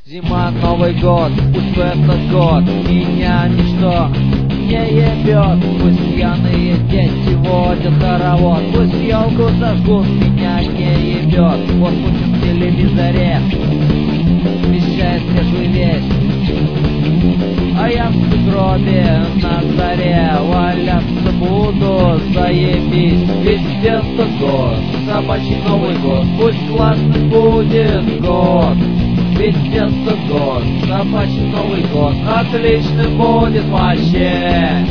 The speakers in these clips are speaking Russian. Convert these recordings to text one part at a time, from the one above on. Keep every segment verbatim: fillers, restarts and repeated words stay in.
Зима, Новый год, пусть в этот год меня ничто не ебет. Пусть пьяные дети водят хоровод, пусть елку зажгут, меня не ебет. Вот Путин в телевизоре вещает свежую весть, а я в сугробе на заре валяться буду, заебись. Ведь это год, собачий Новый год, пусть классный будет год. Ведь это год, собачий Новый год, отличный будет вообще.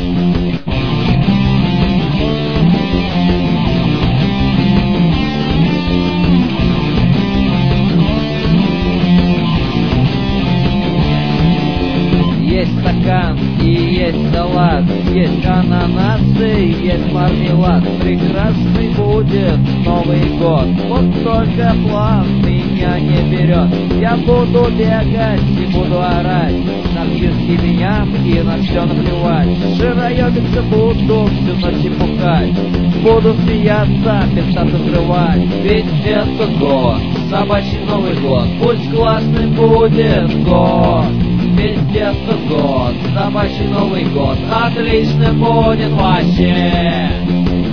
Есть стакан и есть салат, есть ананасы, есть мармелад. Прекрасный будет Новый год, вот только план меня не берет. Я буду бегать и буду орать, на списки меня и на все наплевать. Жироебиться буду всю ночь и пухать, буду смеяться, писать взрывать. Ведь это год, собачий Новый год, пусть классный будет год. Ведь это год, собачий Новый год, отличный будет вообще.